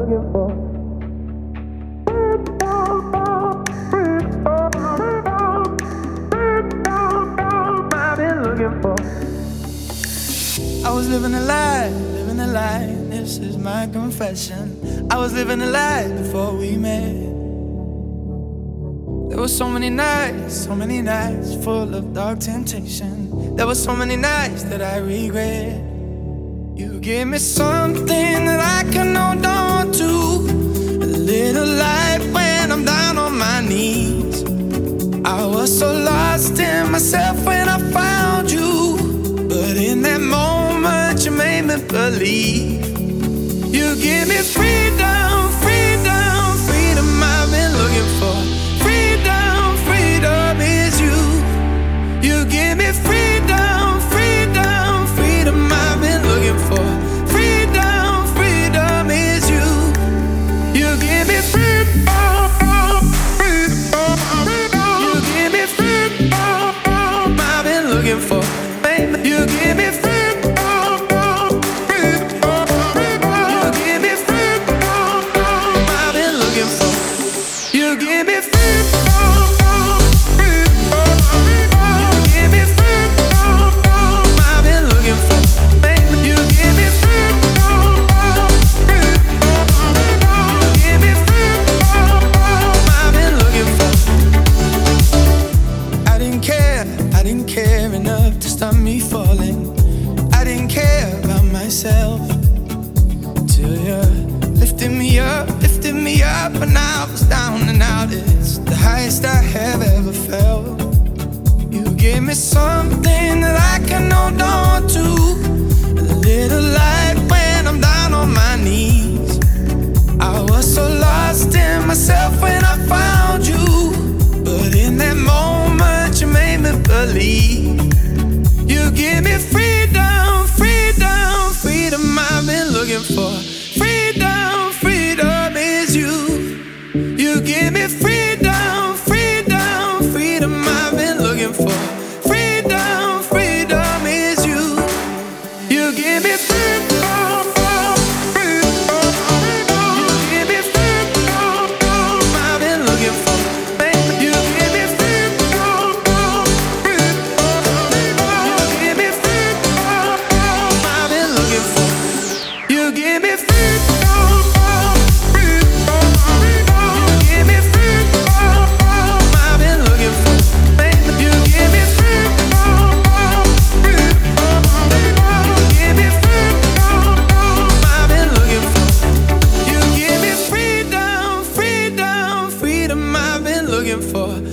looking for. I've been looking for. I was living a lie, this is my confession. I was living a lie before we met. There were so many nights full of dark temptation. There were so many nights that I regret. You gave me something that I can hold on to, a little light when I'm down on my knees. I was so lost in myself when I found you, but in that moment you made me believe. You give me freedom, freedom, freedom I've been looking for. Freedom, freedom is you. You give me freedom, freedom, freedom I've been looking for. Freedom, freedom is you. You give me freedom, freedom. You give me freedom I've been looking for. Baby, you give me freedom. Till you lifted me up when I was down and out. It's the highest I have ever felt. You gave me something that I can hold on to, a little light when I'm down on my knees. I was so lost in myself when I found you, but in that moment you made me believe. You give me freedom, freedom, freedom I've been looking for. Freedom, freedom is you. You give me freedom, freedom, freedom I've been looking for. Freedom, freedom is you. You give me freedom, freedom. You give me freedom I've been looking for. Baby, you give me freedom, freedom. You give me freedom I've been looking for. You give me freedom. For